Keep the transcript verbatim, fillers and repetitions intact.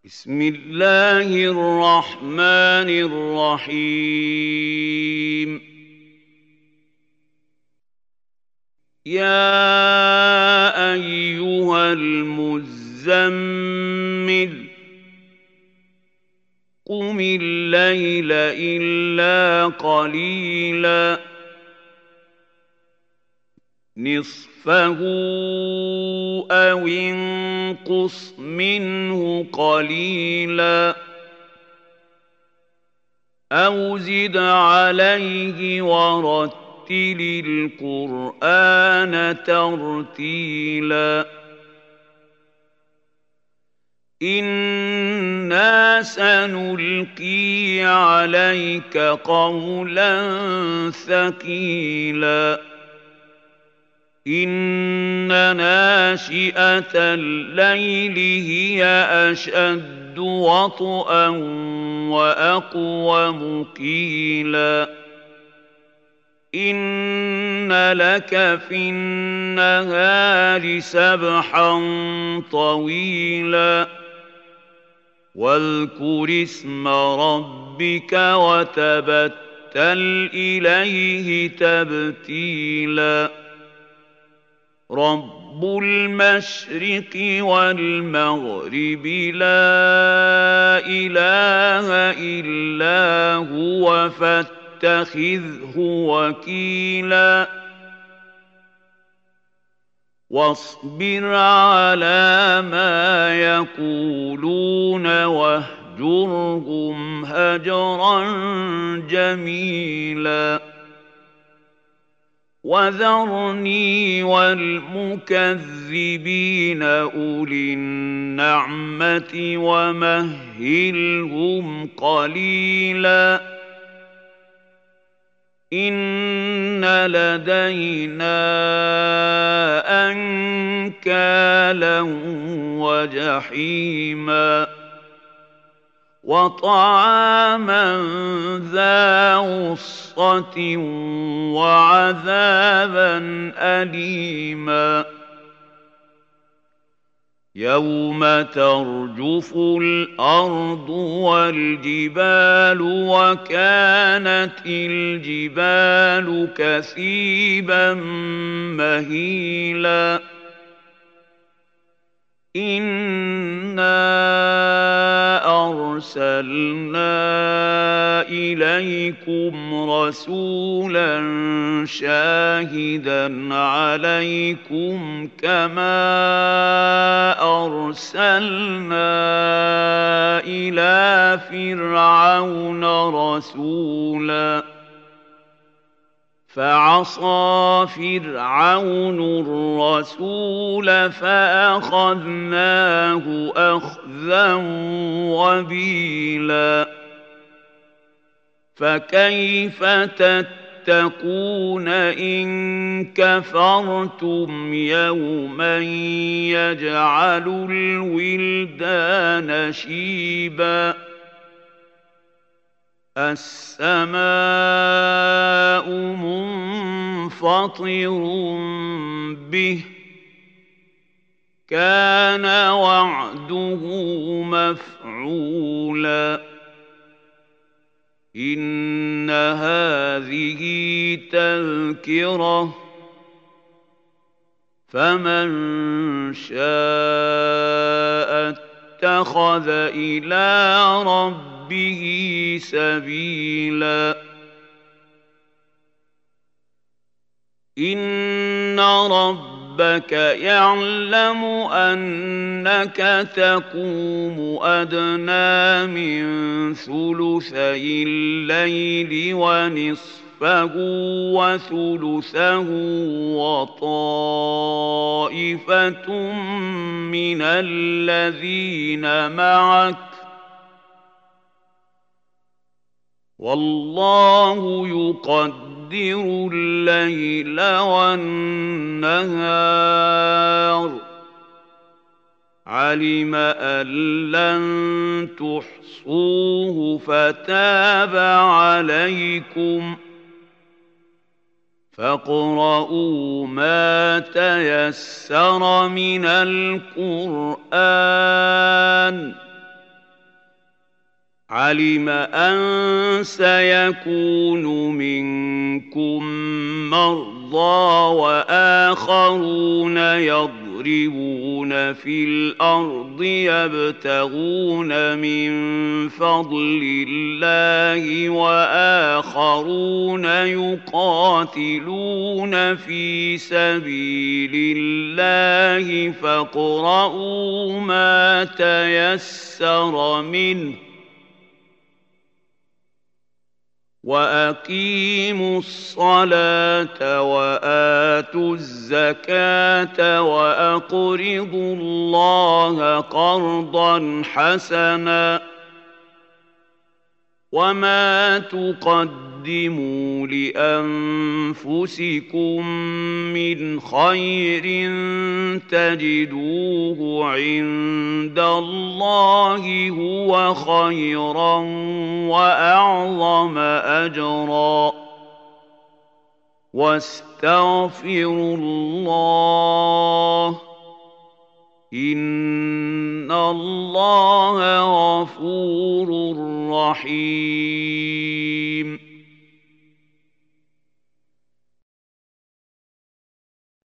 بسم الله الرحمن الرحيم. يا أيها المزمل قم الليل إلا قليلا نصفه أو انقص منه قليلا أو زد عليه ورتل القرآن ترتيلا إنا سنلقي عليك قولا ثقيلا إن ناشئة الليل هي أشد وطئا وأقوم قيلا إن لك في النهار سبحا طويلا واذكر اسم ربك وتبتل إليه تبتيلا رب المشرق والمغرب لا إله إلا هو فاتخذه وكيلا واصبر على ما يقولون واهجرهم هجرا جميلا وذرني والمكذبين أولي النعمة ومهلهم قليلا إن لدينا أنكالا وجحيما وطعاما ذا غصة وعذابا أليما يوم ترجف الأرض والجبال وكانت الجبال كثيبا مهيلا إنا أرسلنا إليكم رسولا شاهدا عليكم كما أرسلنا إلى فرعون رسولا فعصى فرعون الرسول فأخذناه أخذا وبيلا فكيف تتقون إن كفرتم يوما يجعل الولدان شيبا السماء منفطر به كان وعده مفعولا إن هذه تذكرة فمن شاء اتخذ إلى ربه به سبيلا إن ربك يعلم أنك تقوم أدنى من ثلثي الليل ونصفه وثلثه وطائفة من الذين معك والله يقدر الليل والنهار علم أن لن تحصوه فتاب عليكم فاقرؤوا ما تيسر من القرآن علم أن سيكون منكم مرضى وآخرون يضربون في الأرض يبتغون من فضل الله وآخرون يقاتلون في سبيل الله فاقرؤوا ما تيسر منه وأقيموا الصلاة وآتوا الزكاة وأقرضوا الله قرضا حسنا وما تقدموا لأنفسكم من خير تجدوه عند الله هو خيرا وأعظم أجرا واستغفروا الله إن الله غفور رحيم